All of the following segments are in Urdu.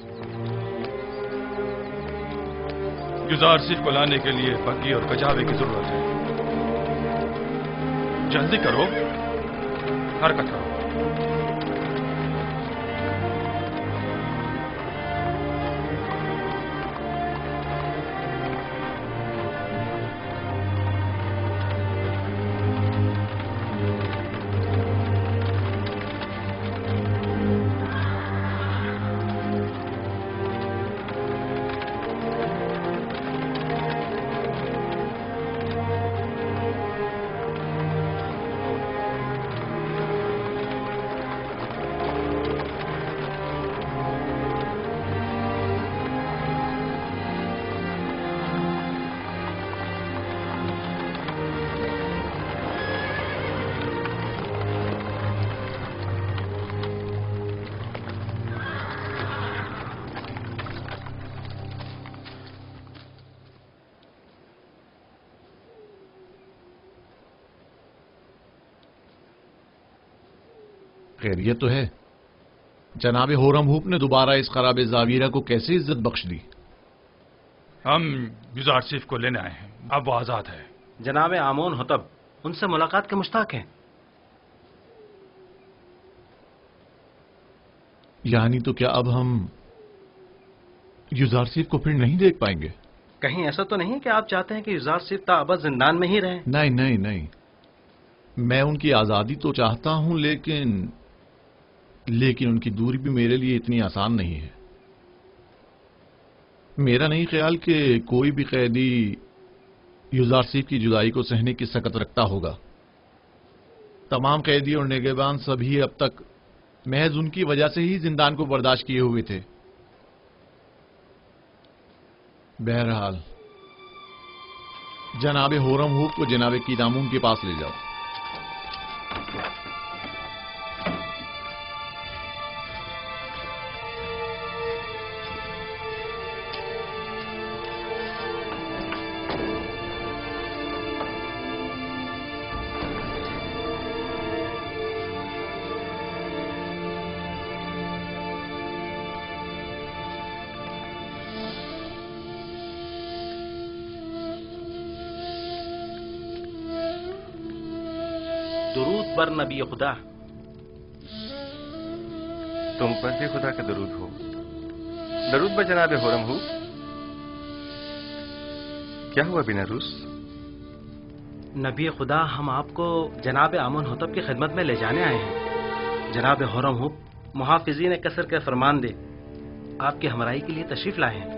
युजारसिफ को लाने के लिए बग्घी और कजावे की जरूरत है। जल्दी करो, हरकत करो। खैरियत तो है। जनाब होरमहूप ने दोबारा इस खराब जावीरा को कैसे इज्जत बख्श दी? हम युजारसिफ को लेने आए हैं, अब वो आजाद है। जनाब आमोन होतब उनसे मुलाकात के मुश्ताक हैं। यानी तो क्या अब हम युजारसिफ को फिर नहीं देख पाएंगे? कहीं ऐसा तो नहीं कि आप चाहते हैं कि युजारसिफ ताअबद जिंदान में ही रहे? नहीं नहीं नहीं, मैं उनकी आजादी तो चाहता हूं, लेकिन उनकी दूरी भी मेरे लिए इतनी आसान नहीं है। मेरा नहीं ख्याल कि कोई भी कैदी युजारसिफ की जुदाई को सहने की सकत रखता होगा। तमाम कैदी और निगहबान सभी अब तक महज उनकी वजह से ही जिंदान को बर्दाश्त किए हुए थे। बहरहाल जनाब होरमहूप को जनाब कीदामून के पास ले जाओ। दुरूद बर नबी खुदा। तुम पर भी खुदा का दरूद हो। दरूद बर जनाब होरमहूप। क्या हुआ बिनारूस? नबी खुदा, हम आपको जनाब आमोन होतब की खिदमत में ले जाने आए हैं। जनाब होरमहूप मुहाफिजीन कसर के फरमान दे आपकी हमराही के लिए तशरीफ लाए हैं।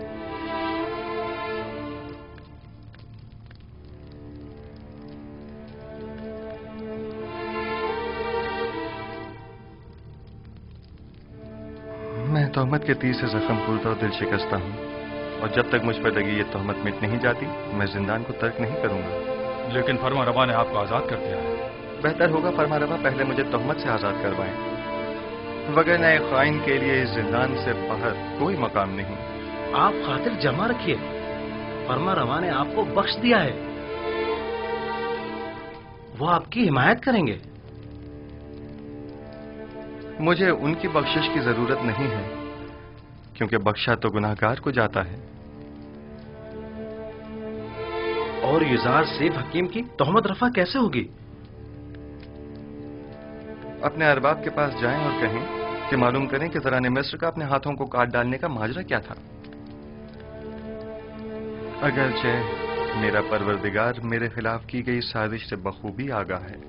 मैं तोहमत के तीर से जख्म खुलता और दिल शिकस्ता हूँ, और जब तक मुझ पर लगी ये तोहमत मिट नहीं जाती मैं जिंदान को तर्क नहीं करूंगा। लेकिन फरमा रवा ने आपको आजाद कर दिया है। बेहतर होगा फरमा रवा पहले मुझे तोहमत से आजाद करवाएं, वगरना एक खाइन के लिए इस जिंदान से बाहर कोई मकाम नहीं। आप खातिर जमा रखिए, फरमा रवा ने आपको बख्श दिया है, वो आपकी हिमायत करेंगे। मुझे उनकी बख्शिश की जरूरत नहीं है, क्योंकि बख्शा तो गुनाहगार को जाता है। और युजारसिफ हकीम की तोहमत रफा कैसे होगी? अपने अरबाब के पास जाएं और कहें कि मालूम करें कि ज़राने मिस्र का अपने हाथों को काट डालने का माजरा क्या था। अगरचे मेरा परवरदिगार मेरे खिलाफ की गई साजिश से बखूबी आगाह है।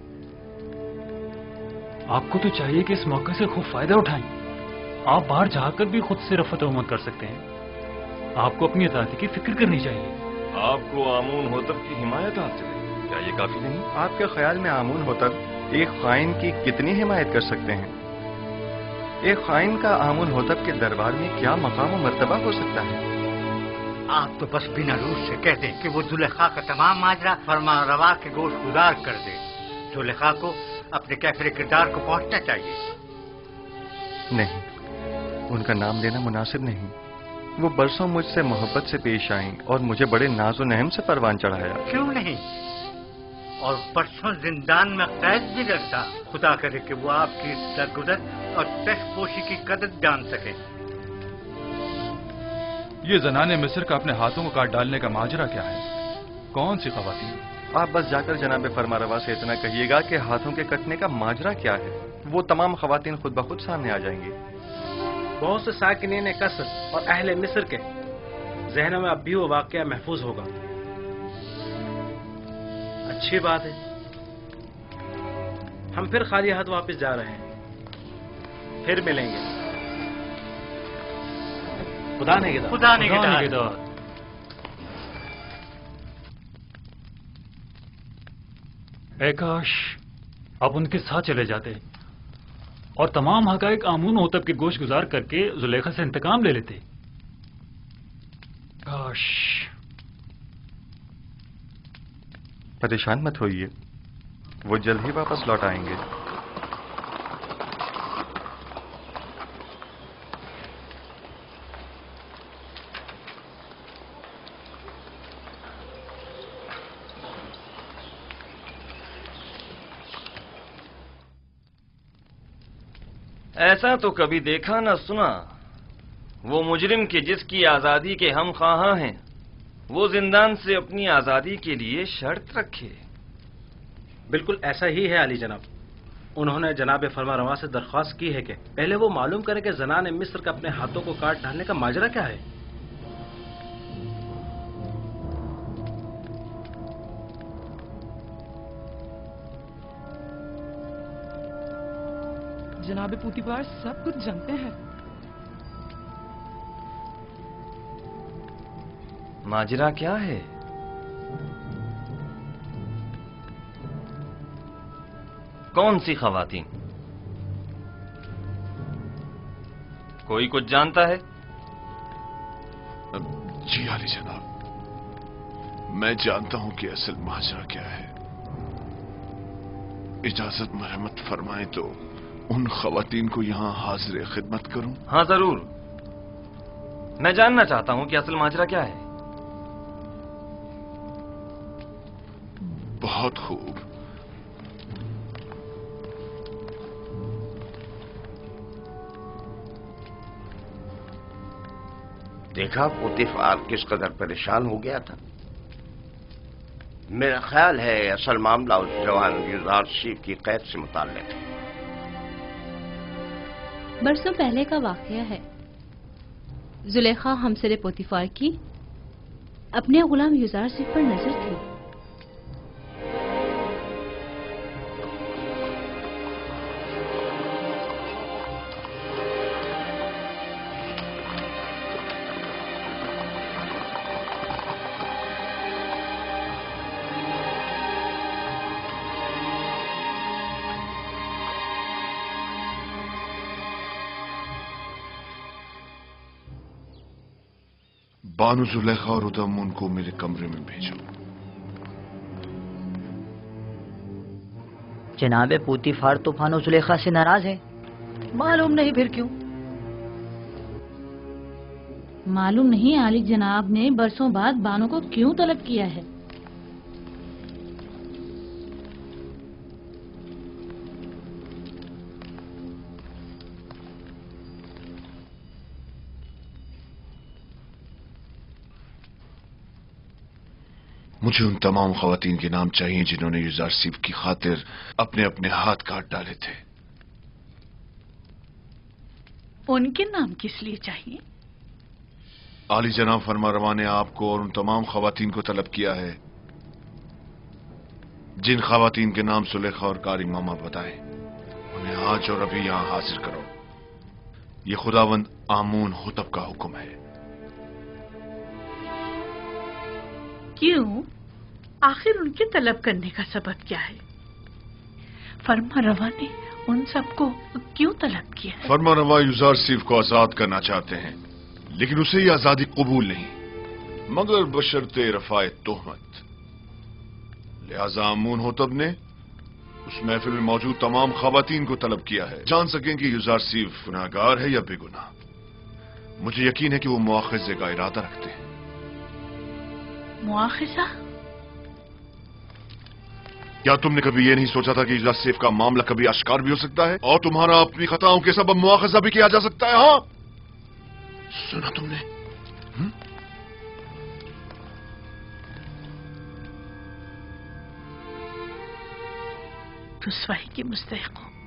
आपको तो चाहिए कि इस मौके से खूब फायदा उठाएं। आप बाहर जाकर भी खुद से रफत उम्मत कर सकते हैं। आपको अपनी आजादी की फिक्र करनी चाहिए। आपको आमून होतब की हिमायत हासिल है, क्या ये काफी नहीं? आपके ख्याल में आमून होतब एक खाइन की कितनी हिमायत कर सकते हैं? एक खाइन का आमून होतब के दरबार में क्या मकाम और मर्तबा हो सकता है? आप तो बस बिना रूस से कह दें कि वो जुलेखा का तमाम माजरा फरमा रवा के गोश्त गुजार कर दे। जुलेखा को अपने कैफरे किरदार को पहुंचना चाहिए। नहीं, उनका नाम लेना मुनासिब नहीं। वो बरसों मुझसे मोहब्बत से पेश आईं और मुझे बड़े नाजो नहम से परवान चढ़ाया। क्यों नहीं? और परसों जिंदान में कैद भी रखता। खुदा करे कि वो आपकी दरगुजर और तख्तपोशी की कदर जान सके। ये जनाने मिस्र का अपने हाथों को काट डालने का माजरा क्या है? कौन सी खवातीन? आप बस जाकर जनाब फरमारवा से इतना कहिएगा कि हाथों के कटने का माजरा क्या है। वो तमाम खवातीन खुद ब खुद सामने आ जाएंगी। बहुत से साकिनीन कसर और अहले मिस्र के जहनों में अब भी वो वाकया महफूज होगा। अच्छी बात है, हम फिर खाली हाथ वापस जा रहे हैं। फिर मिलेंगे। खुदा निगहदार। खुदा निगहदार। निगहदार। ऐ काश आप उनके साथ चले जाते और तमाम हकाइक आमून होतब के गोश गुजार करके जुलेखा से इंतकाम ले लेते। काश। परेशान मत होइए, वो जल्द ही वापस लौट आएंगे। ऐसा तो कभी देखा न सुना। वो मुजरिम के जिसकी आजादी के हम ख्वाहां हैं, वो जिंदान से अपनी आजादी के लिए शर्त रखे। बिल्कुल ऐसा ही है अली जनाब। उन्होंने जनाब फरमारवा से दरख्वास्त की है कि पहले वो मालूम करें कि जनाने मिस्र का अपने हाथों को काट डालने का माजरा क्या है। जनाब पूतीपार सब कुछ जानते हैं। माजरा क्या है? कौन सी खवातीन? कोई कुछ जानता है? जी आली जनाब, मैं जानता हूं कि असल माजरा क्या है। इजाजत मरहमत फरमाएं तो उन खवातीन को यहां हाजिर खिदमत करूं? हाँ जरूर, मैं जानना चाहता हूं कि असल माजरा क्या है। बहुत खूब। देखा पुतीफार किस कदर परेशान हो गया था। मेरा ख्याल है असल मामला उस जवान युजारशिफ की कैद से मुताल्लिक है। बरसों पहले का वाकया है। जुलेखा हमसरे पोतीफार की अपने गुलाम युजारशिफ पर नजर थी। बानु जुलेखा और उदमून को मेरे कमरे में भेजो। जनाबे पूतीफार तो बानु जुलेखा से नाराज है। मालूम नहीं फिर क्यों। मालूम नहीं आली जनाब ने बरसों बाद बानो को क्यों तलब किया है। मुझे उन तमाम खवातीन के नाम चाहिए जिन्होंने युजारशिफ की खातिर अपने अपने हाथ काट डाले थे। उनके नाम किस लिए चाहिए? आली जनाब फरमारवा ने आपको और उन तमाम खवातीन को तलब किया है जिन खवातीन के नाम सुलेखा और कारी मामा बताए। उन्हें आज और अभी यहां हाजिर करो। ये खुदावंद आमून होतब का हुक्म है। क्यों? आखिर उनके तलब करने का सबब क्या है? फरमा रवा ने उन सबको क्यों तलब किया है? फरमा रवा युजारशिफ को आजाद करना चाहते हैं, लेकिन उसे ये आजादी कबूल नहीं, मगर बशर्ते रफाए तोहमत। लिहाजा आमून होतब ने उस महफिल में मौजूद तमाम खवातीन को तलब किया है, जान सकें कि युजारशिफ गुनाहगार है या बेगुनाह। मुझे यकीन है कि वो मुआखिजे का इरादा रखते हैं। मुआखिजा? क्या तुमने कभी ये नहीं सोचा था कि युजारशिफ का मामला कभी आश्कार भी हो सकता है और तुम्हारा अपनी खताओं के सबब मुआखिजा भी किया जा सकता है? हाँ, सुना तुमने? रुस्वाई की मुस्तहिक हूं।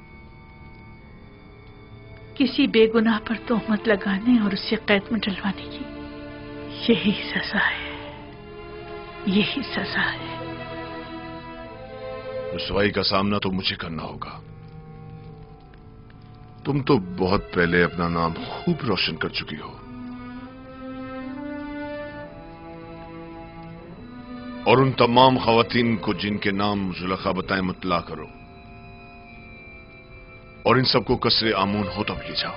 किसी बेगुनाह पर तोहमत लगाने और उसे कैद में डलवाने की यही सजा है, यही सजा है। रुसवाई का सामना तो मुझे करना होगा। तुम तो बहुत पहले अपना नाम खूब रोशन कर चुकी हो, और उन तमाम खवातीन को जिनके नाम जुलेखा बताएं मुतला करो, और इन सबको कसरे आमून होतब ले जाओ।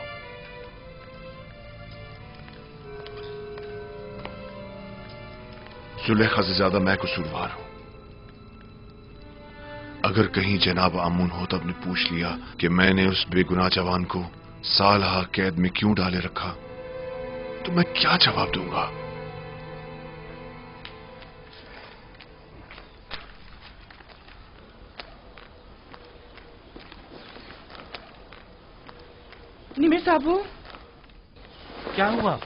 जुलेखा से ज्यादा मैं कसूरवार हूं। अगर कहीं जनाब आमून होतब ने पूछ लिया कि मैंने उस बेगुनाह जवान को सालहा कैद में क्यों डाले रखा, तो मैं क्या जवाब दूंगा? निमिर साहब, क्या हुआ?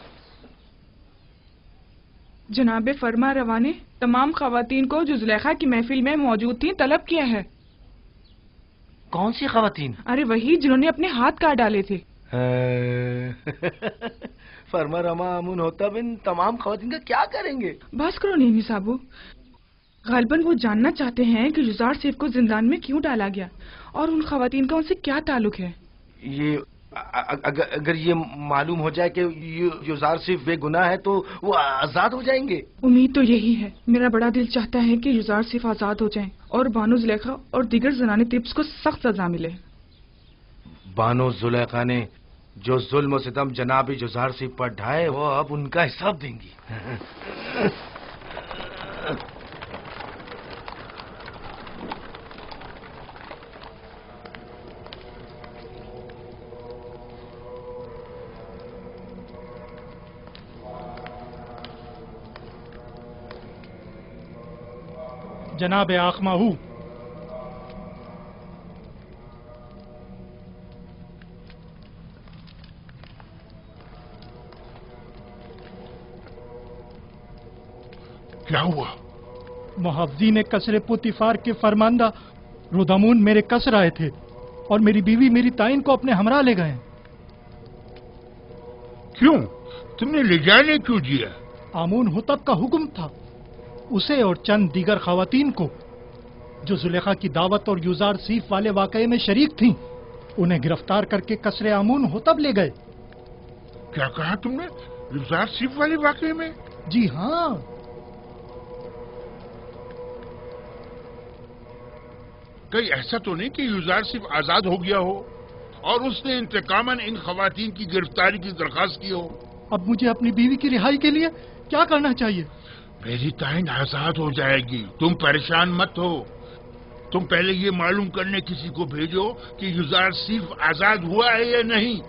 जनाब फरमा रवा ने तमाम खवातीन को जो जुलेखा की महफिल में मौजूद थी तलब किया है। कौन सी खवातीन? अरे वही जिन्होंने अपने हाथ काट डाले थे। फरमा रमा अमून होतब इन तमाम खवातीन का क्या करेंगे? बस करो निमी साहब, गलबन वो जानना चाहते हैं कि युजार सेफ को जिंदान में क्यों डाला गया और उन खवातीन का उनसे क्या ताल्लुक है। ये अगर ये मालूम हो जाए कि युजार सिर्फ बेगुनाह है तो वो आजाद हो जाएंगे। उम्मीद तो यही है। मेरा बड़ा दिल चाहता है कि युजार सिर्फ आजाद हो जाएं और बानो जुलेखा और दीगर जनाने तिब्स को सख्त सजा मिले। बानो जुलेखा ने जो जुल्म सितम जनाब युजार सिर्फ पर ढाए वो अब उनका हिसाब देंगी। जनाब आखमाहू, क्या हुआ? मुहफ्फज़ीन कसरे पुतिफार के फरमांदा रुदामून मेरे कसर आए थे और मेरी बीवी मेरी ताइन को अपने हमरा ले गए। क्यों? तुमने ले जाने क्यों दिया? आमून हुतब का हुक्म था। उसे और चंद दीगर खवातीन को जो जुलेखा की दावत और युजार सीफ वाले वाकये में शरीक थीं, उन्हें गिरफ्तार करके कसरे आमून होतब ले गए। क्या कहा तुमने? युजार सीफ वाले वाकये में? जी हाँ। कहीं ऐसा तो नहीं कि युजार सिर्फ आजाद हो गया हो और उसने इंतकामन इन खवातीन की गिरफ्तारी की दरखास्त की हो? अब मुझे अपनी बीवी की रिहाई के लिए क्या करना चाहिए? मेरी ताइन आजाद हो जाएगी, तुम परेशान मत हो। तुम पहले ये मालूम करने किसी को भेजो कि युजार सिर्फ आजाद हुआ है या नहीं।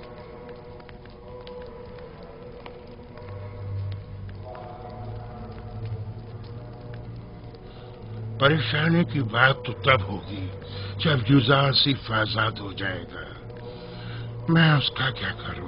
परेशानी की बात तो तब होगी जब युजार सिर्फ आजाद हो जाएगा। मैं उसका क्या करूं?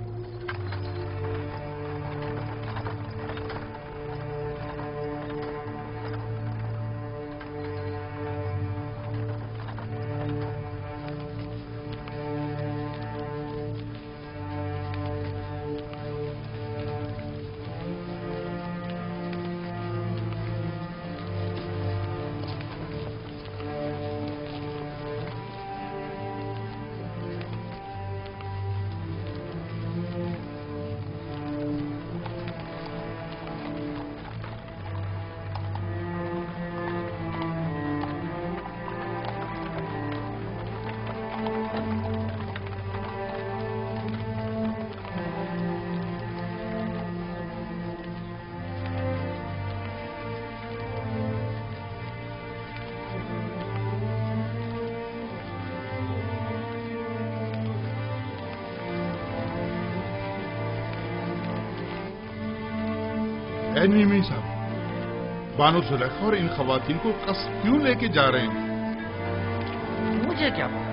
निमी साहब, बानो जुलेखा और इन खवातीन को कसर क्यों लेके जा रहे हैं? मुझे क्या पता।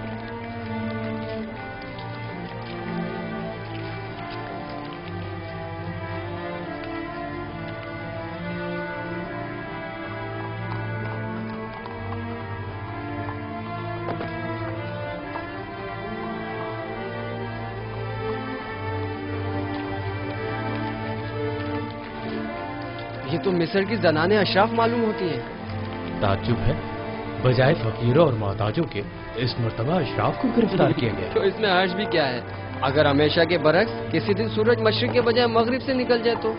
یہ تو مصر کی زنانیں اشراف معلوم ہوتی ہیں۔ تعجب ہے، بجائے فقیروں اور محتاجوں کے اس مرتبہ اشراف کو گرفتار کیا گیا۔ تو اس میں حرج بھی کیا ہے؟ اگر ہمیشہ کے برعکس کسی دن سورج مشرق کے بجائے مغرب سے نکل جائے تو؟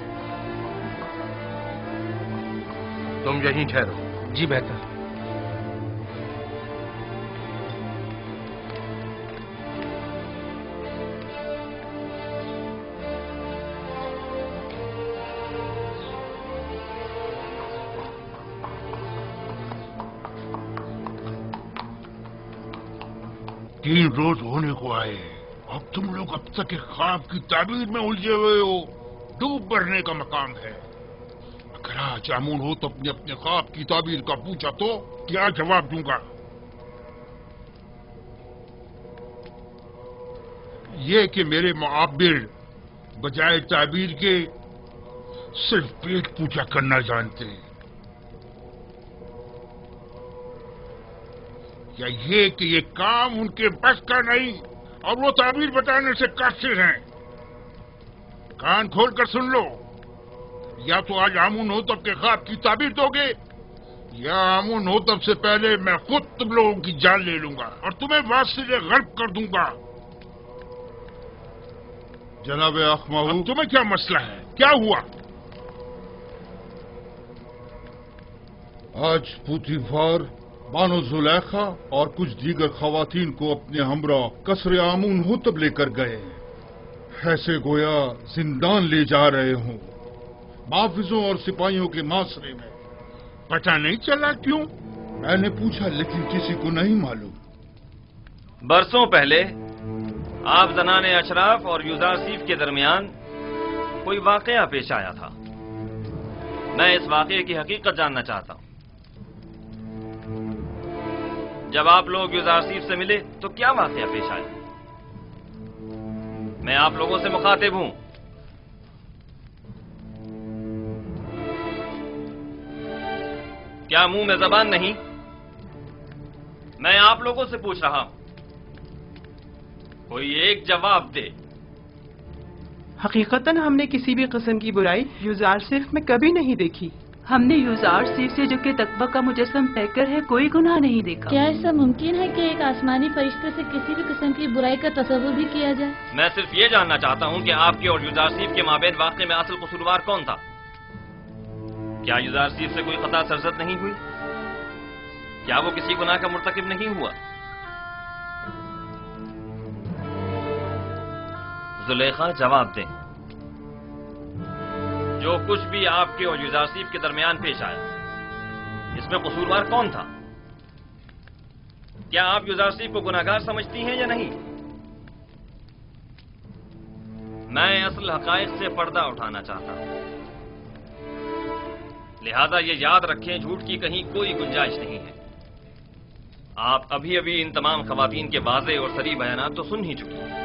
تم یہیں ٹھہرو۔ جی بہتر۔ تین روز ہونے کو آئے، اب تم لوگ اب تک ایک خواب کی تعبیر میں الجھے ہوئے ہو۔ ڈوب مرنے کا مقام ہے۔ اگر آج آمون ہو تو اپنے خواب کی تعبیر کا پوچھا تو کیا جواب دوں گا؟ یہ کہ میرے معبر بجائے تعبیر کے صرف پیٹ پوچھا کرنا جانتے ہیں، یا یہ کہ یہ کام ان کے بس کا نہیں اور وہ تعبیر بتانے سے قاصر ہیں؟ کان کھول کر سن لو، یا تو آج آمون ہوتب کے خواب کی تعبیر دو گے، یا آمون ہوتب سے پہلے میں خود تم لوگوں کی جان لے لوں گا اور تمہیں واصل غرب کر دوں گا۔ جناب اخماہو، تمہیں کیا مسئلہ ہے؟ کیا ہوا؟ آج پوتیفار بانو زلیخا اور کچھ دیگر خواتین کو اپنے ہمراہ قصر آمون ہوتب لے کر گئے، ایسے گویا زندان لے جا رہے ہوں، محافظوں اور سپاہیوں کے معاشرے میں۔ پتہ نہیں چلا کیوں؟ میں نے پوچھا لیکن کسی کو نہیں معلوم۔ برسوں پہلے آپ زنان اشراف اور یوزارسیف کے درمیان کوئی واقعہ پیش آیا تھا۔ میں اس واقعے کی حقیقت جاننا چاہتا ہوں۔ جب آپ لوگ یوزارسیف سے ملے تو کیا واقعہ پیش آیا؟ میں آپ لوگوں سے مخاطب ہوں۔ کیا منہ میں زبان نہیں؟ میں آپ لوگوں سے پوچھ رہا ہوں، کوئی ایک جواب دے۔ حقیقتاً ہم نے کسی بھی قسم کی برائی یوزارسیف میں کبھی نہیں دیکھی۔ ہم نے یوزارسیف سے جو کہ تقوی کا مجسم پیکر ہے کوئی گناہ نہیں دیکھا۔ کیا ایسا ممکن ہے کہ ایک آسمانی فرشتے سے کسی بھی قسم کی برائی کا تصور بھی کیا جائے؟ میں صرف یہ جاننا چاہتا ہوں کہ آپ کے اور یوزارسیف کے مابین واقعے میں اصل قصوروار کون تھا؟ کیا یوزارسیف سے کوئی خطا سرزد نہیں ہوئی؟ کیا وہ کسی گناہ کا مرتکب نہیں ہوا؟ زلیخا جواب دیں، جو کچھ بھی آپ کے اور یوزارسیف کے درمیان پیش آیا اس میں قصوروار کون تھا؟ کیا آپ یوزارسیف کو گناہگار سمجھتی ہیں یا نہیں؟ میں اصل حقائق سے پردہ اٹھانا چاہتا ہوں، لہذا یہ یاد رکھیں جھوٹ کی کہیں کوئی گنجائش نہیں ہے۔ آپ ابھی ابھی ان تمام خواتین کے واضح اور صریح بیانات تو سن ہی چکی ہیں۔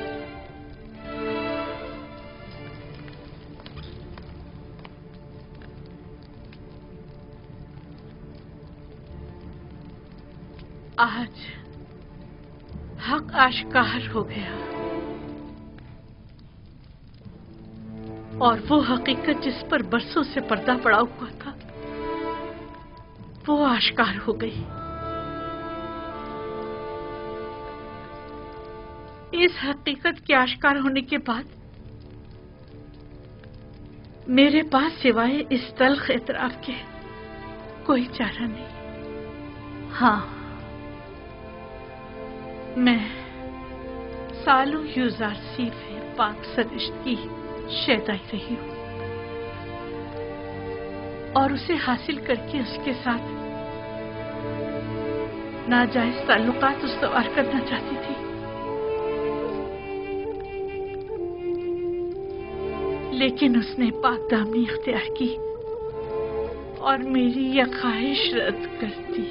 آج حق آشکار ہو گیا اور وہ حقیقت جس پر برسوں سے پردہ پڑا ہوا تھا وہ آشکار ہو گئی۔ اس حقیقت کے آشکار ہونے کے بعد میرے پاس سوائے اس تلخ اعتراف کے کوئی چارہ نہیں۔ ہاں، میں سالوں یوزارسیف پاک سرشت کی شیدائی رہی ہوں اور اسے حاصل کر کے اس کے ساتھ ناجائز تعلقات استوار کرنا چاہتی تھی، لیکن اس نے پاک دامنی اختیار کی اور میری یہ خواہش رد کر دی۔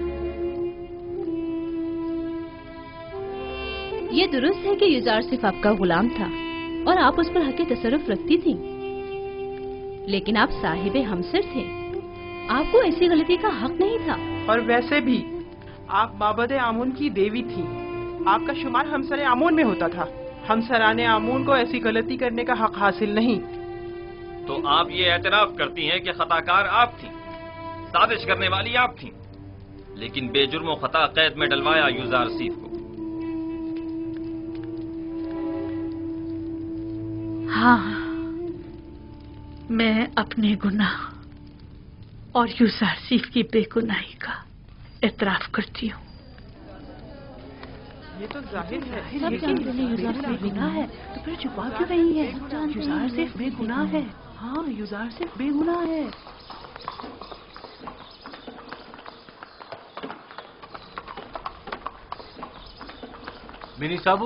یہ درست ہے کہ یوزارسیف آپ کا غلام تھا اور آپ اس پر حق تصرف رکھتی تھی، لیکن آپ صاحب ہمسر تھے، آپ کو ایسی غلطی کا حق نہیں تھا۔ اور ویسے بھی آپ معبد آمون کی دیوی تھی، آپ کا شمار ہمسر آمون میں ہوتا تھا۔ ہمسران آمون کو ایسی غلطی کرنے کا حق حاصل نہیں۔ تو آپ یہ اعتراف کرتی ہیں کہ خطا کار آپ تھیں، سازش کرنے والی آپ تھیں، لیکن بے جرم و خطا قید میں ڈلوایا یوزارسیف کو۔ ہاں، میں اپنے گناہ اور یوزارسیف کی بے گناہی کا اعتراف کرتی ہوں۔ یہ تو ظاہر ہے سب جانتے ہیں یوزارسیف بے گناہ ہے، تو پھر چھپا کیوں رہی ہے؟ یوزارسیف بے گناہ ہے۔ ہاں، یوزارسیف بے گناہ ہے۔ بینی صاحب،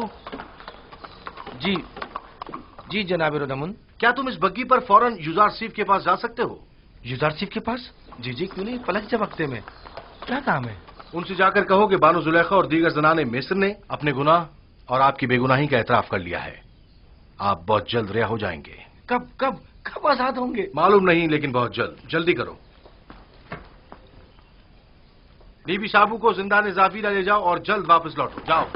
جی جناب ردمن، کیا تم اس بگی پر فوراً یوزارسیف کے پاس جا سکتے ہو؟ یوزارسیف کے پاس؟ جی کیوں نہیں، پلک جھپکتے میں کیا کام ہے؟ ان سے جا کر کہو کہ بانو زلیخا اور دیگر زنان مصر نے اپنے گناہ اور آپ کی بے گناہی کا اعتراف کر لیا ہے۔ آپ بہت جلد رہا ہو جائیں گے۔ کب آزاد ہوں گے؟ معلوم نہیں، لیکن بہت جلد۔ جلدی کرو۔ بی بی صاحبو کو زندان زاویرہ لے جاؤ اور جلد واپس لوٹو۔ جاؤ۔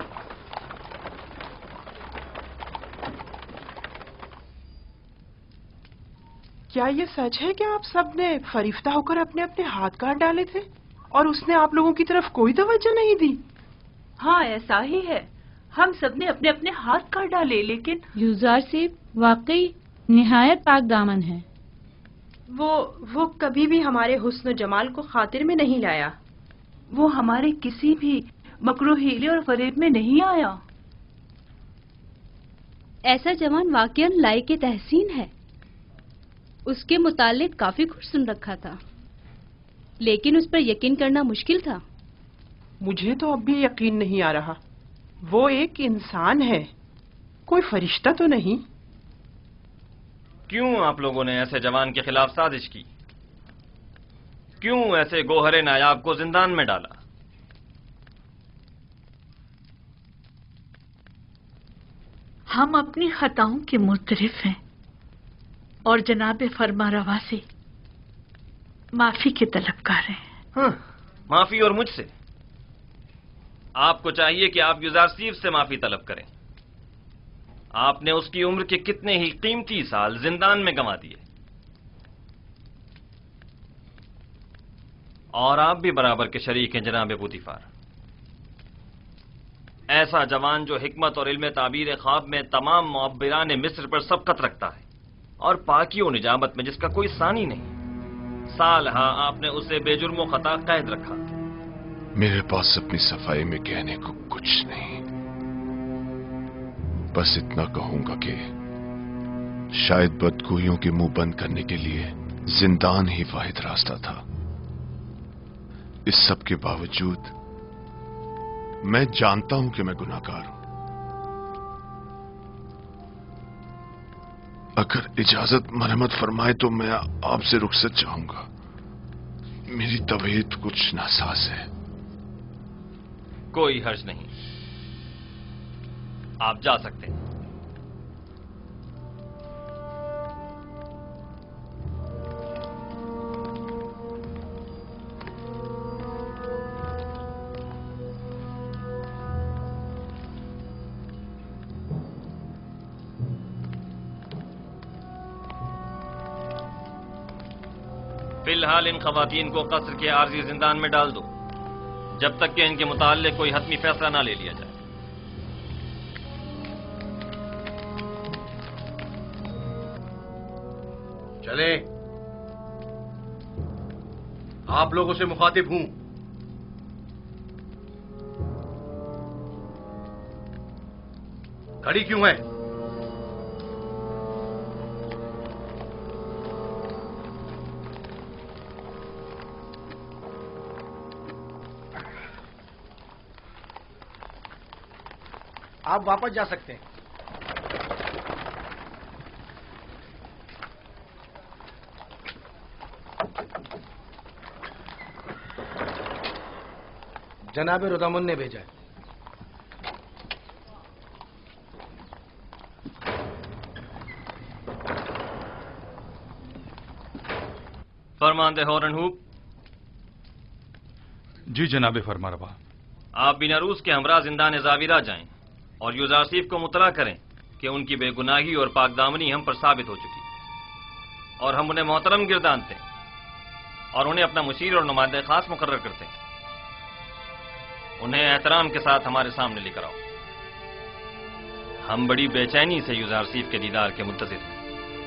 کیا یہ سچ ہے کہ آپ سب نے فریفتہ ہو کر اپنے اپنے ہاتھ کاٹ ڈالے تھے اور اس نے آپ لوگوں کی طرف کوئی توجہ نہیں دی؟ ہاں، ایسا ہی ہے، ہم سب نے اپنے اپنے ہاتھ کاٹ ڈالے، لیکن یوزارسیف واقعی نہایت پاک دامن ہے۔ وہ کبھی بھی ہمارے حسن و جمال کو خاطر میں نہیں لایا۔ وہ ہمارے کسی بھی مکر و حیلے اور فریب میں نہیں آیا۔ ایسا جوان واقعاً لائق تحسین ہے۔ اس کے متعلق کافی کچھ سن رکھا تھا، لیکن اس پر یقین کرنا مشکل تھا۔ مجھے تو اب بھی یقین نہیں آ رہا۔ وہ ایک انسان ہے، کوئی فرشتہ تو نہیں۔ کیوں آپ لوگوں نے ایسے جوان کے خلاف سازش کی؟ کیوں ایسے گوہر نایاب کو زندان میں ڈالا؟ ہم اپنی خطاؤں کے معترف ہیں اور جناب فرما روا سے معافی کے طلبگار ہیں۔ معافی اور مجھ سے؟ آپ کو چاہیے کہ آپ یوزارسیف سے معافی طلب کریں۔ آپ نے اس کی عمر کے کتنے ہی قیمتی سال زندان میں گنوا دیے، اور آپ بھی برابر کے شریک ہیں جناب بوتیفار۔ ایسا جوان جو حکمت اور علم تعبیر خواب میں تمام معبران مصر پر سبقت رکھتا ہے اور پاکی و نجابت میں جس کا کوئی ثانی نہیں، سال ہاں آپ نے اسے بے جرم و خطا قید رکھا۔ میرے پاس اپنی صفائی میں کہنے کو کچھ نہیں، بس اتنا کہوں گا کہ شاید بدگوئیوں کے منہ بند کرنے کے لیے زندان ہی واحد راستہ تھا۔ اس سب کے باوجود میں جانتا ہوں کہ میں گناہگار ہوں۔ اگر اجازت مرحمت فرمائے تو میں آپ سے رخصت چاہوں گا۔ میری طبیعت کچھ ناساز ہے۔ کوئی حرج نہیں، آپ جا سکتے ہیں۔ فی الحال ان خواتین کو قصر کے عارضی زندان میں ڈال دو، جب تک کہ ان کے متعلق کوئی حتمی فیصلہ نہ لے لیا جائے۔ چلے، آپ لوگوں سے مخاطب ہوں۔ کھڑی کیوں ہے؟ آپ واپس جا سکتے ہیں۔ جناب ردامن نے بھیجا ہے۔ فرماندے ہورن ہوپ۔ جی جناب فرما روا۔ آپ بیناروس کے ہمراہ زندان زاویرہ جائیں اور یوزارسیف کو مطلع کریں کہ ان کی بے گناہی اور پاک دامنی ہم پر ثابت ہو چکی۔ اور ہم انہیں محترم گردانتے ہیں اور انہیں اپنا مشیر اور نمائندہ خاص مقرر کرتے ہیں. انہیں احترام کے ساتھ ہمارے سامنے لے کر آؤ. ہم بڑی بے چینی سے یوزارسیف کے دیدار کے منتظر ہیں.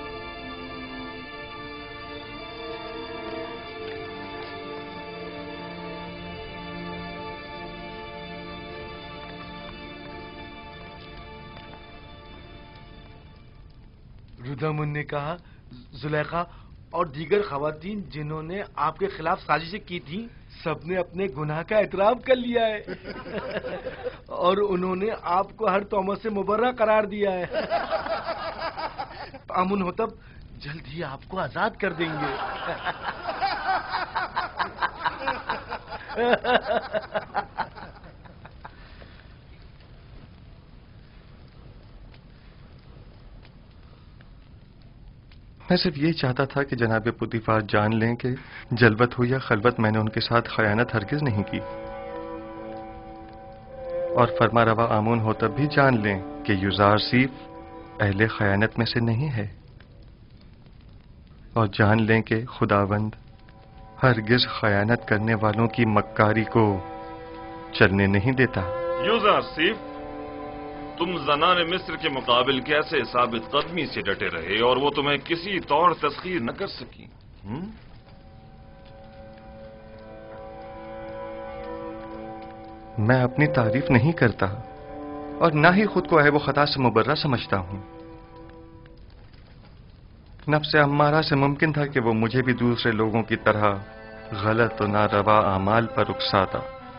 رودامن نے کہا زلیخا اور دیگر خواتین جنہوں نے آپ کے خلاف سازشیں کی تھیں سب نے اپنے گناہ کا اعتراف کر لیا ہے اور انہوں نے آپ کو ہر تہمت سے مبرہ قرار دیا ہے. امن ہوتب جلد ہی آپ کو آزاد کر دیں گے. میں صرف یہ چاہتا تھا کہ جناب پوتیفار جان لیں کہ جلوت ہو یا خلوت میں نے ان کے ساتھ خیانت ہرگز نہیں کی، اور فرما روا آمون ہوتب بھی جان لیں کہ یوزارسیف اہل خیانت میں سے نہیں ہے، اور جان لیں کہ خداوند ہرگز خیانت کرنے والوں کی مکاری کو چلنے نہیں دیتا. یوزارسیف، تم زنان مصر کے مقابل کیسے ثابت قدمی سے ڈٹے رہے اور وہ تمہیں کسی طور تسخیر نہ کر سکی؟ میں اپنی تعریف نہیں کرتا اور نہ ہی خود کو عیب و خطا سے مبرہ سمجھتا ہوں. نفس امارہ سے ممکن تھا کہ وہ مجھے بھی دوسرے لوگوں کی طرح غلط و ناروا اعمال پر اکساتا،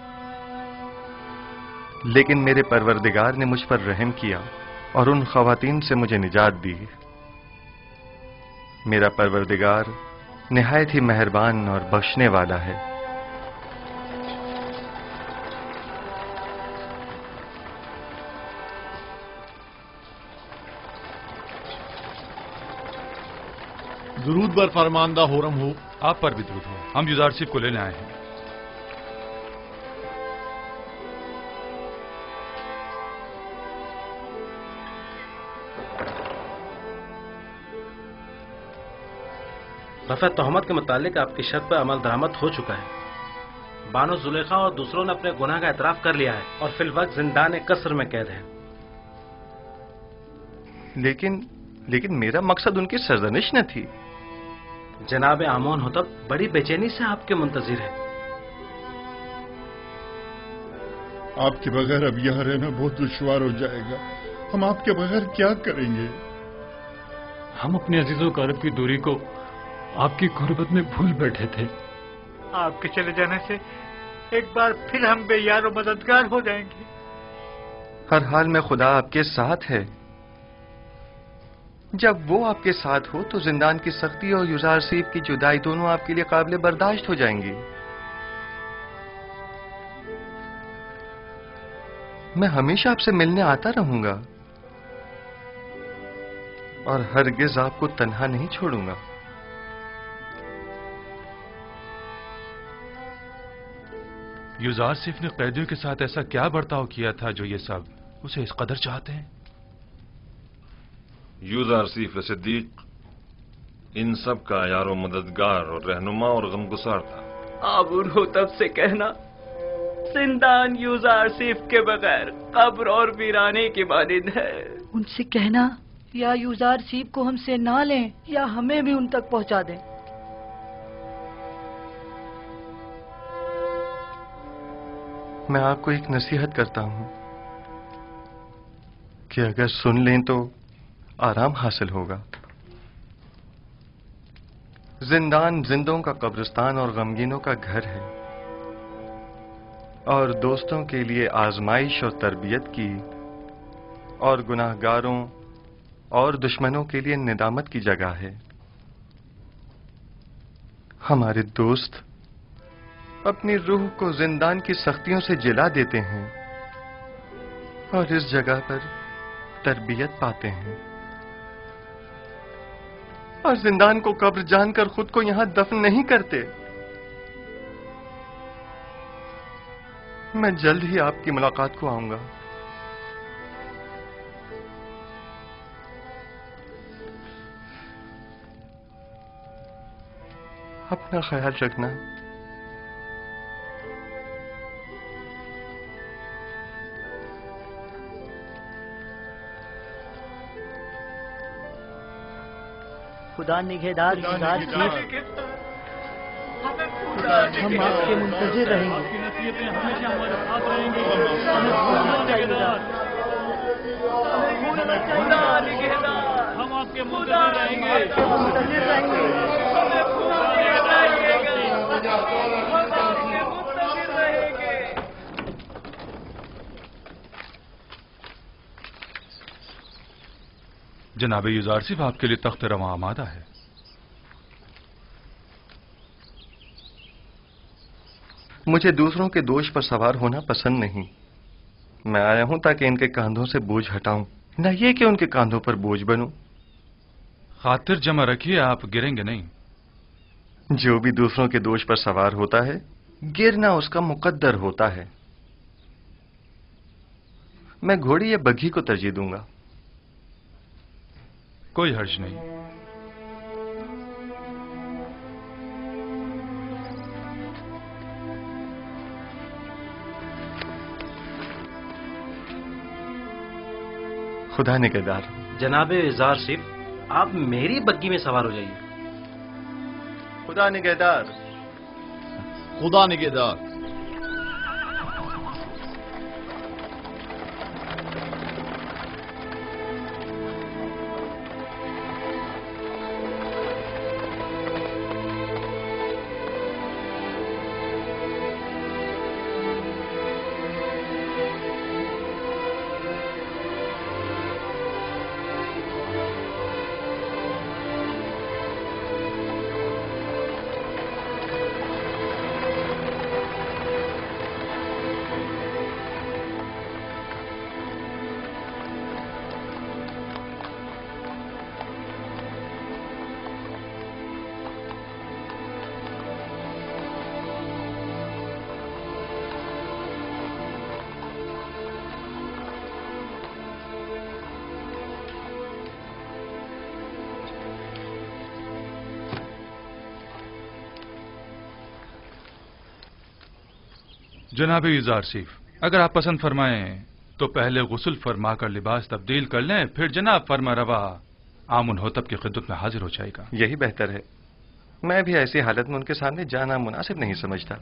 لیکن میرے پروردگار نے مجھ پر رحم کیا اور ان خواتین سے مجھے نجات دی. میرا پروردگار نہایت ہی مہربان اور بخشنے والا ہے. درود بر فرماندہ ہورم ہو. آپ پر بھی درود ہو. ہم یوزارسیف کو لینے آئے ہیں. رفع تہمت کے متعلق آپ کی شرط پر عمل درآمد ہو چکا ہے. بانو زلیخا اور دوسروں نے اپنے گناہ کا اعتراف کر لیا ہے اور فی الوقت زندان قصر میں قید ہے. لیکن میرا مقصد ان کی سرزنش نہ تھی. جناب آمون ہوتب بڑی بے چینی سے آپ کے منتظر ہے. آپ کے بغیر اب یہاں رہنا بہت دشوار ہو جائے گا. ہم آپ کے بغیر کیا کریں گے؟ ہم اپنے عزیزوں قارب کی دوری کو آپ کی غربت میں بھول بیٹھے تھے. آپ کے چلے جانے سے ایک بار پھر ہم بے یار و مددگار ہو جائیں گے. ہر حال میں خدا آپ کے ساتھ ہے. جب وہ آپ کے ساتھ ہو تو زندان کی سختی اور یوزارسیف کی جدائی دونوں آپ کے لیے قابل برداشت ہو جائیں گی. میں ہمیشہ آپ سے ملنے آتا رہوں گا اور ہرگز آپ کو تنہا نہیں چھوڑوں گا. یوزارسیف نے قیدیوں کے ساتھ ایسا کیا برتاؤ کیا تھا جو یہ سب اسے اس قدر چاہتے ہیں؟ یوزارسیف صدیق ان سب کا یار و مددگار اور رہنما اور غمگسار تھا. آمون ہوتب سے کہنا زندان یوزارسیف کے بغیر قبر اور ویرانے کی مانند ہے. ان سے کہنا یا یوزارسیف کو ہم سے نہ لیں یا ہمیں بھی ان تک پہنچا دیں. میں آپ کو ایک نصیحت کرتا ہوں کہ اگر سن لیں تو آرام حاصل ہوگا. زندان زندوں کا قبرستان اور غمگینوں کا گھر ہے اور دوستوں کے لیے آزمائش اور تربیت کی اور گناہ گاروں اور دشمنوں کے لیے ندامت کی جگہ ہے. ہمارے دوست اپنی روح کو زندان کی سختیوں سے جلا دیتے ہیں اور اس جگہ پر تربیت پاتے ہیں، اور زندان کو قبر جان کر خود کو یہاں دفن نہیں کرتے. میں جلد ہی آپ کی ملاقات کو آؤں گا. अपना ख्याल रखना। खुदा निगहदार युज़ार सीफ, हम आपके मुंतजिर रहेंगे। हमेशा हमारे साथ रहेंगे। हम आपके मुंतजिर रहेंगे। जनाब युज़ारसिफ, आपके लिए तख्त रवा आमादा है। मुझे दूसरों के दोष पर सवार होना पसंद नहीं। मैं आया हूं ताकि इनके कांधों से बोझ हटाऊं, न ये कि उनके कांधों पर बोझ बनूं। खातिर जमा रखिए, आप गिरेंगे नहीं। जो भी दूसरों के दोष पर सवार होता है, गिरना उसका मुकद्दर होता है। मैं घोड़ी या बग्घी को तरजीह दूंगा। कोई हर्ज नहीं। खुदा निगहदार। जनाब युज़ारसिफ, आप मेरी बग्गी में सवार हो जाइए। खुदा निगहदार। खुदा निगहदार। जनाब युज़ारसिफ, अगर आप पसंद फरमाएं तो पहले गुस्ल फरमा कर लिबास तब्दील कर लें, फिर जनाब फरमा रवा आमुन होतब की खिदमत में हाजिर हो जाएगा। यही बेहतर है। मैं भी ऐसी हालत में उनके सामने जाना मुनासिब नहीं समझता।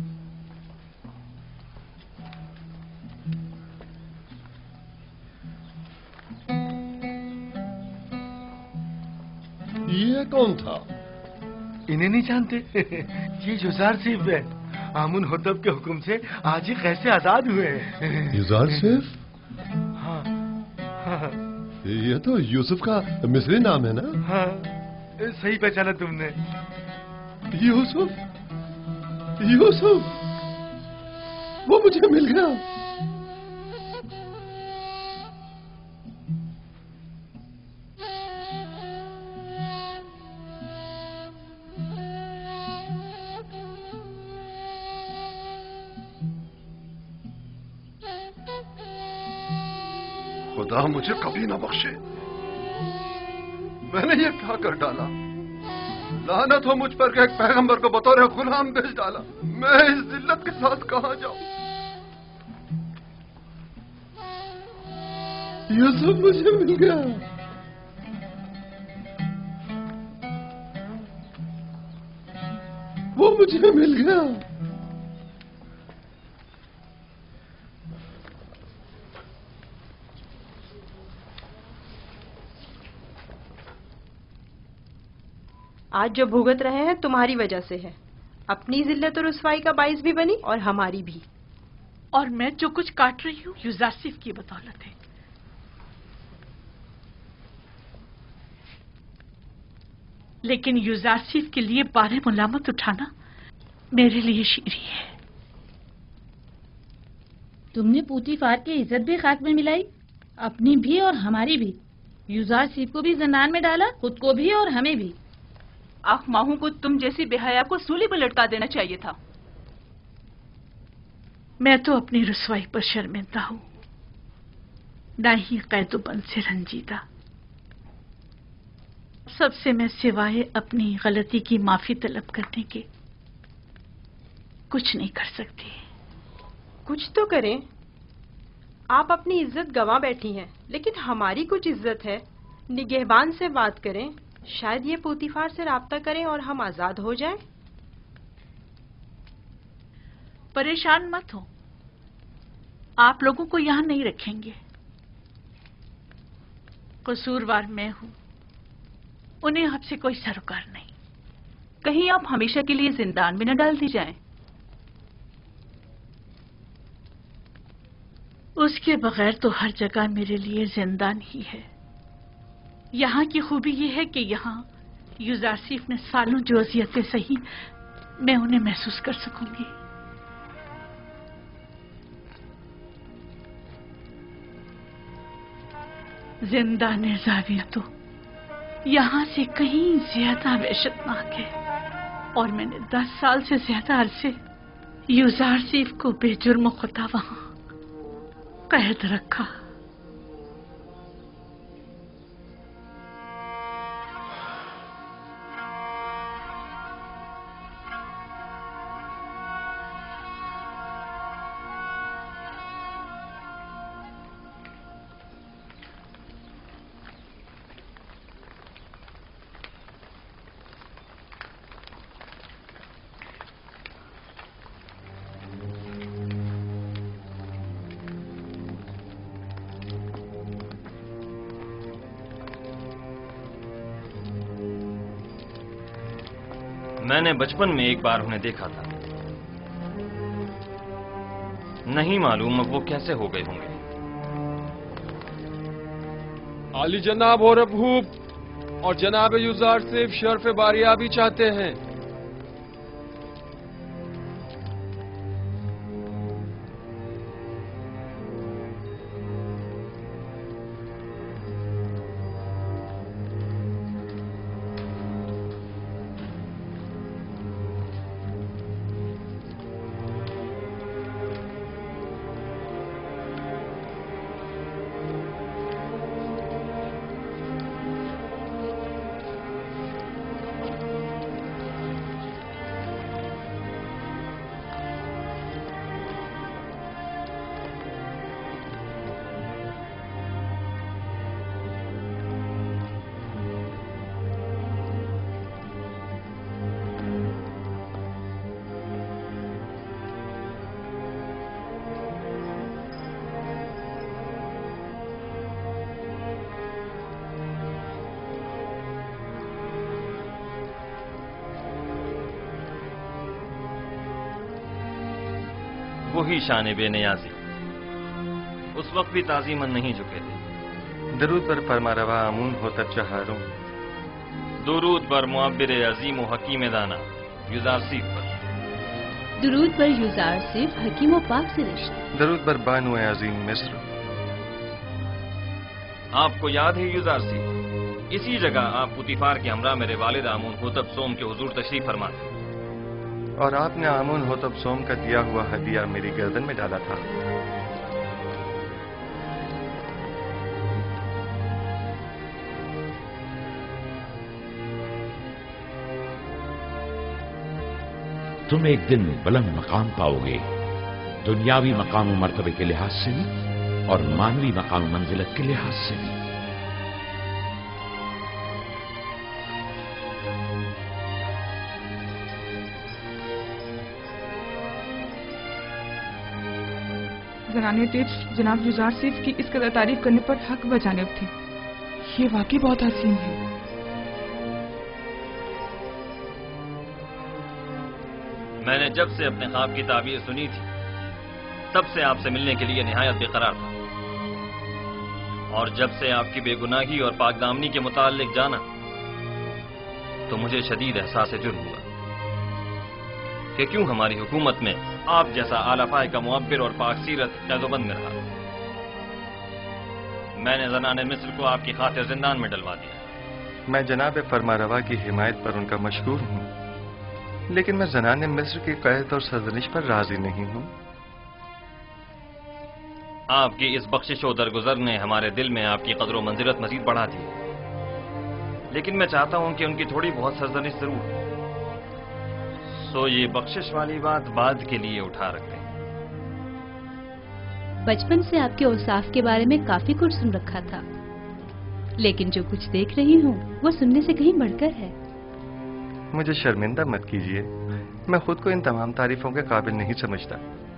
ये कौन था? इन्हें नहीं जानते? ये युज़ारसिफ है। आमुन होतब के हुक्म से आज ही कैसे आजाद हुए हैं। युज़ारसिफ? हाँ, हाँ। ये तो यूसुफ का मिस्री नाम है ना? हाँ, सही पहचाना तुमने। यूसुफ, यूसुफ, वो मुझे मिल गया। खुदा मुझे कभी ना बख्शे। मैंने ये क्या कर डाला? लानत हो मुझ पर कि एक पैगंबर को बतौर गुलाम भेज डाला। मैं इस जिल्लत के साथ कहां जाऊं? यूसुफ मुझे मिल गया। वो मुझे मिल गया। आज जो भुगत रहे हैं तुम्हारी वजह से है। अपनी जिल्लत और रुसवाई का बाइस भी बनी और हमारी भी। और मैं जो कुछ काट रही हूँ युज़ारसिफ की बदौलत है। लेकिन युज़ारसिफ के लिए बारे मुलामत उठाना मेरे लिए शीरी है। तुमने पूतीफार की इज्जत भी खाक में मिलाई, अपनी भी और हमारी भी। युज़ारसिफ को भी ज़िंदान में डाला, खुद को भी और हमें भी। आखमाहू को तुम जैसी बेहया को सूली पर लटका देना चाहिए था। मैं तो अपनी रुसवाई पर शर्मिंदा हूं, न ही कैदोबंद से रंजीदा। सबसे मैं सिवाय अपनी गलती की माफी तलब करने के कुछ नहीं कर सकती। कुछ तो करें। आप अपनी इज्जत गंवा बैठी हैं, लेकिन हमारी कुछ इज्जत है। निगहबान से बात करें, शायद ये पोतीफार से राब्ता करें और हम आजाद हो जाएं। परेशान मत हो, आप लोगों को यहां नहीं रखेंगे। कसूरवार मैं हूं, उन्हें आपसे कोई सरोकार नहीं। कहीं आप हमेशा के लिए जिंदान में न डाल दी जाएं। उसके बगैर तो हर जगह मेरे लिए जिंदान ही है। यहाँ की खूबी ये है कि यहाँ यूजारसीफ ने सालों जो अजियतें सही, मैं उन्हें महसूस कर सकूंगी। जिंदान जाविया तो यहाँ से कहीं ज्यादा वहशतनाक है, और मैंने 10 साल से ज्यादा अरसे यूजारसीफ को बेजुर्म खुदा वहां कैद रखा। मैंने बचपन में एक बार उन्हें देखा था। नहीं मालूम अब वो कैसे हो गए होंगे। आली जनाब और अबूब और जनाब यूजार सिर्फ शर्फ बारियाबी चाहते हैं। वही शान बेनियाजी उस वक्त भी ताजीमन नहीं झुके थे। दरूद पर फरमारवा आमून होतब चहारों, दुरूद पर मुअब्बिर अजीम व हकीम दाना यूजारसीफ पर, दुरूद पर यूजारसीफ हकीम व पाक से रिश्ते, दरूद पर बानो अजीम मिस्र। आपको याद है यूजारसीफ, इसी जगह आप पुतीफार के हमरा मेरे वालिद आमून होतब सोम के हुजूर तशरीफ फरमा थे, और आपने आमून होतब सोम का दिया हुआ हदिया मेरी गर्दन में डाला था। तुम एक दिन बुलंद मकाम पाओगे, दुनियावी मकाम मर्तबे के लिहाज से भी और मानवी मकाम मंजिलत के लिहाज से भी। जनाने टिप्स जनाब यूजारसीफ की इस कदर तारीफ करने पर हक बजानिब थी। ये वाकई बहुत हसीन है। मैंने जब से अपने ख्वाब की ताबीर सुनी थी, तब से आपसे मिलने के लिए निहायत बेकरार था, और जब से आपकी बेगुनाही और पाकदामनी के मुताल्लिक जाना, तो मुझे शदीद एहसास जुर्म हुआ कि क्यों हमारी हुकूमत में आप जैसा आलाफाए का मुअब्बिर और पाकसीरत कैदोबंद में रहा। मैंने ज़नाने मिस्र को आपकी खातिर जिंदान में डलवा दिया। मैं जनाब फरमारवा की हिमायत पर उनका मशकूर हूँ, लेकिन मैं ज़नाने मिस्र की कैद और सरजनिश पर राजी नहीं हूँ। आपकी इस बख्शिश और दरगुजर ने हमारे दिल में आपकी कदर व मंजिलत मजीद बढ़ा दी। لیکن میں چاہتا ہوں کہ ان کی تھوڑی بہت سرزنش ضرور ہو۔ سو یہ بخشش والی بات بعد کے لیے اٹھا رکھتے ہیں۔ بچپن سے آپ کے اوصاف کے بارے میں کافی کچھ سن رکھا تھا، لیکن جو کچھ دیکھ رہی ہوں وہ سننے سے کہیں بڑھ کر ہے۔ مجھے شرمندہ مت کیجیے، میں خود کو ان تمام تعریفوں کے قابل نہیں سمجھتا۔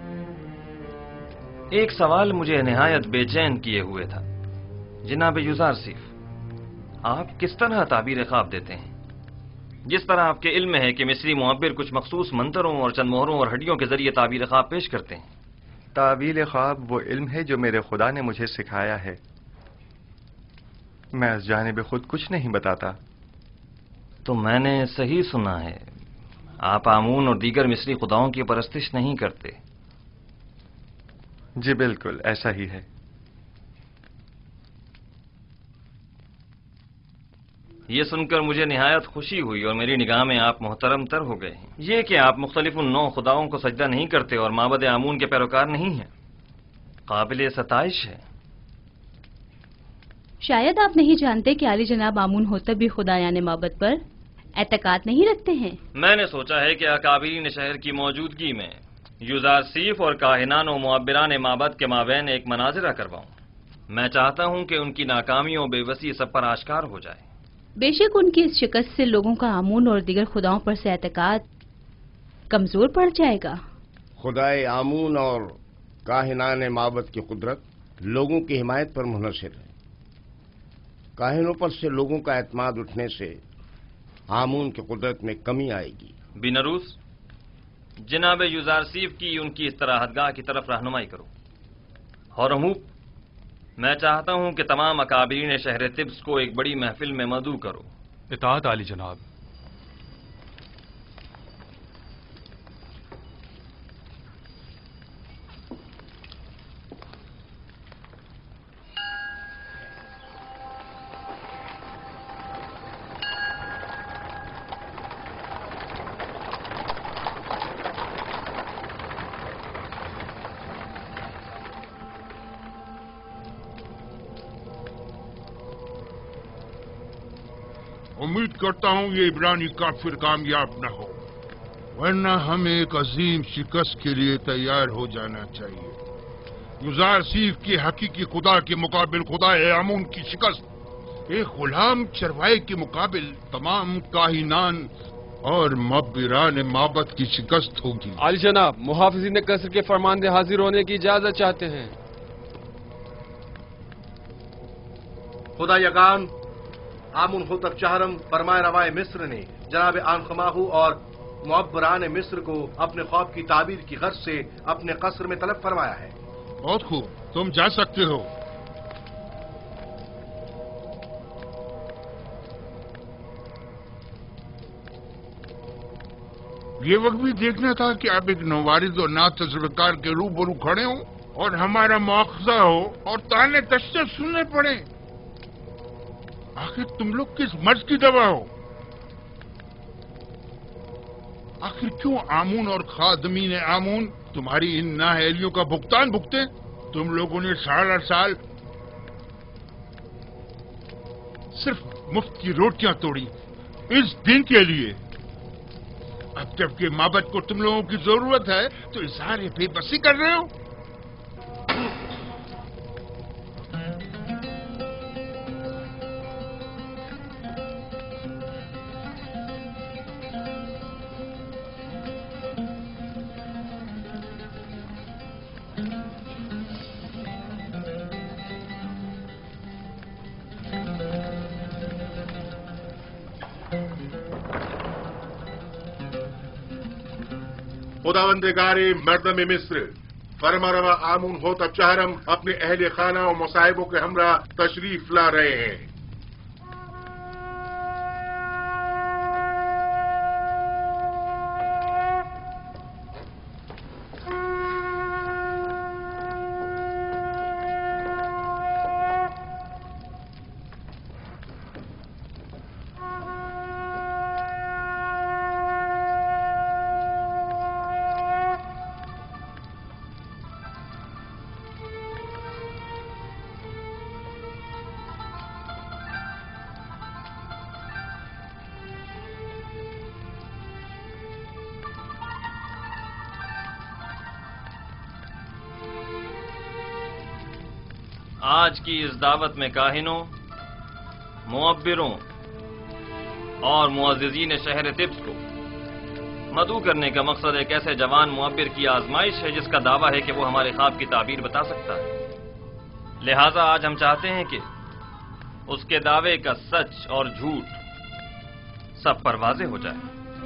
ایک سوال مجھے نہایت بے چین کیے ہوئے تھا۔ جناب یوزارسیف، آپ کس طرح تعبیر خواب دیتے ہیں؟ جس طرح آپ کے علم میں ہے کہ مصری معبر کچھ مخصوص منتروں اور چند مہروں اور ہڈیوں کے ذریعے تعبیر خواب پیش کرتے ہیں۔ تعبیر خواب وہ علم ہے جو میرے خدا نے مجھے سکھایا ہے، میں اس جانب خود کچھ نہیں بتاتا۔ تو میں نے صحیح سنا ہے، آپ آمون اور دیگر مصری خداؤں کی پرستش نہیں کرتے؟ جی بالکل ایسا ہی ہے۔ یہ سن کر مجھے نہایت خوشی ہوئی اور میری نگاہ میں آپ محترم تر ہو گئے ہیں۔ یہ کہ آپ مختلف ان 9 خداؤں کو سجدہ نہیں کرتے اور معبد آمون کے پیروکار نہیں ہیں، قابل ستائش ہے۔ شاید آپ نہیں جانتے کہ عالی جناب آمون ہوتب بھی خدایان معبد پر اعتقاد نہیں رکھتے ہیں۔ میں نے سوچا ہے کہ اکابرین شہر کی موجودگی میں یوزارسیف اور کاہنان و معبران معبد کے مابین ایک مناظرہ کرواؤں۔ میں چاہتا ہوں کہ ان کی ناکامیوں بے وسی سب پر آشکار ہو جائے۔ بے شک ان کی اس شکست سے لوگوں کا آمون اور دیگر خداؤں پر سے اعتقاد کمزور پڑ جائے گا۔ خدائے آمون اور کاہنان معبد کی قدرت لوگوں کی حمایت پر منحصر ہے۔ کاہنوں پر سے لوگوں کا اعتماد اٹھنے سے آمون کی قدرت میں کمی آئے گی۔ بینروس، جناب یوزارسیف کی ان کی استراحت گاہ کی طرف رہنمائی کرو۔ ہورموپ، میں چاہتا ہوں کہ تمام اکابرین شہر طبس کو ایک بڑی محفل میں مدعو کرو۔ اطاعت عالی جناب۔ امید کرتا ہوں یہ عبرانی کافر کامیاب نہ ہو، ورنہ ہمیں ایک عظیم شکست کے لیے تیار ہو جانا چاہیے۔ یوزارسیف کے حقیقی خدا کے مقابل خدا آمون کی شکست ایک غلام چروائے کے مقابل تمام کاہنان اور معبران معبد کی شکست ہوگی۔ عالی جناب، محافظین قصر کے فرماندے حاضر ہونے کی اجازت چاہتے ہیں۔ خدا یگان آمون ہوتب چہرم فرمائے روائے مصر نے جناب آنخماہو اور معبران مصر کو اپنے خواب کی تعبیر کی غرض سے اپنے قصر میں طلب فرمایا ہے۔ بہت خوب، تم جا سکتے ہو۔ یہ وقت بھی دیکھنا تھا کہ آپ ایک نوارد اور نات تجربہ کے روبرو کھڑے ہوں اور ہمارا مواخذہ ہو اور تانے تشنے سننے پڑے۔ آخر تم لوگ کس مرض کی دوا ہو؟ آخر کیوں آمون اور خادمین آمون تمہاری ان نااہلیوں کا بھگتان بھگتے؟ تم لوگوں نے سال صرف مفت کی روٹیاں توڑی اس دن کے لیے۔ اب جب کہ معبد کو تم لوگوں کی ضرورت ہے تو اظہار بے بسی کر رہے ہو۔ خداوندگار مردم مصر، فرما روا آمون ہوتب چہرم اپنے اہل خانہ و مصائبوں کے ہمراہ تشریف لا رہے ہیں۔ آج کی اس دعوت میں کاہنوں، معبروں اور معززین شہر طبس کو مدعو کرنے کا مقصد ایک ایسے جوان معبر کی آزمائش ہے جس کا دعویٰ ہے کہ وہ ہمارے خواب کی تعبیر بتا سکتا ہے۔ لہٰذا آج ہم چاہتے ہیں کہ اس کے دعوے کا سچ اور جھوٹ سب پر واضح ہو جائے۔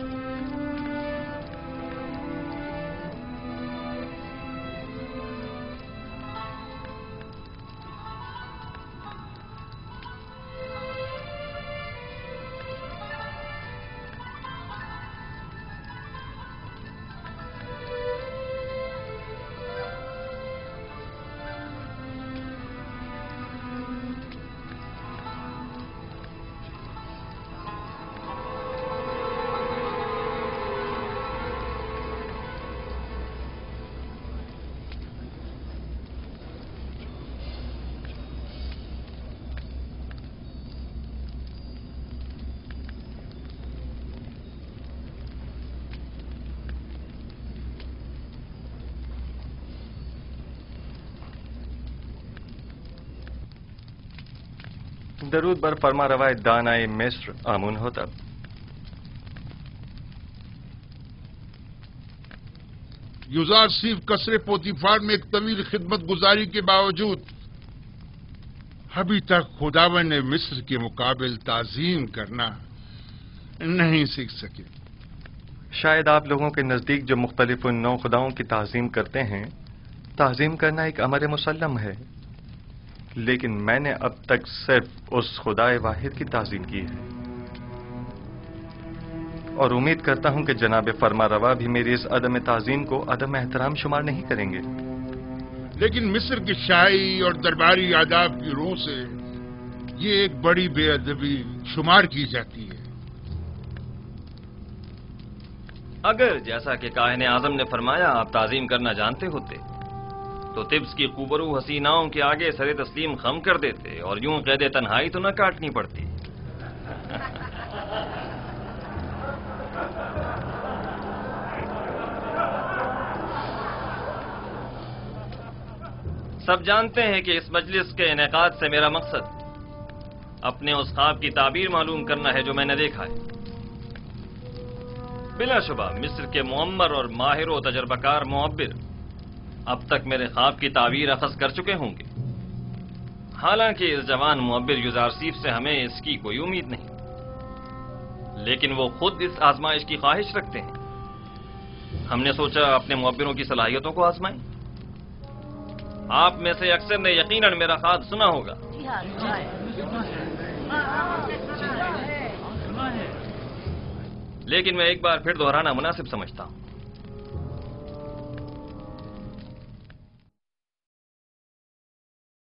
درود بر فرما روایت دانائے مصر آمون ہوتب۔ یوزارسیف قصر پوتیفار میں ایک طویل خدمت گزاری کے باوجود ابھی تک خداوند نے مصر کے مقابل تعظیم کرنا نہیں سیکھ سکے۔ شاید آپ لوگوں کے نزدیک جو مختلف نو خداؤں کی تعظیم کرتے ہیں، تعظیم کرنا ایک امر مسلم ہے، لیکن میں نے اب تک صرف اس خدائے واحد کی تعظیم کی ہے، اور امید کرتا ہوں کہ جناب فرما روا بھی میری اس عدم تعظیم کو عدم احترام شمار نہیں کریں گے۔ لیکن مصر کی شاہی اور درباری آداب کی روح سے یہ ایک بڑی بے ادبی شمار کی جاتی ہے۔ اگر جیسا کہ کاہن اعظم نے فرمایا آپ تعظیم کرنا جانتے ہوتے تو طبس کی خوبرو حسیناؤں کے آگے سر تسلیم خم کر دیتے اور یوں قید تنہائی تو نہ کاٹنی پڑتی۔ سب جانتے ہیں کہ اس مجلس کے انعقاد سے میرا مقصد اپنے اس خواب کی تعبیر معلوم کرنا ہے جو میں نے دیکھا ہے۔ بلا شبہ مصر کے معمر اور ماہر و تجربہ کار معبر اب تک میرے خواب کی تعبیر اخذ کر چکے ہوں گے، حالانکہ اس جوان معبر یوزارسیف سے ہمیں اس کی کوئی امید نہیں، لیکن وہ خود اس آزمائش کی خواہش رکھتے ہیں۔ ہم نے سوچا اپنے معبروں کی صلاحیتوں کو آزمائیں۔ آپ میں سے اکثر نے یقیناً میرا خواب سنا ہوگا، لیکن میں ایک بار پھر دہرانا مناسب سمجھتا ہوں۔